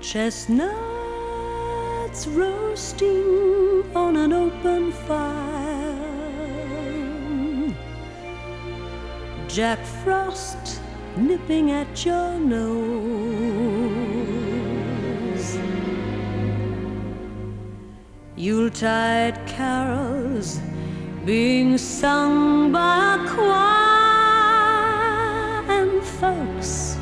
Chestnuts roasting on an open fire, Jack Frost nipping at your nose, Yuletide carols being sung by a choir, and folks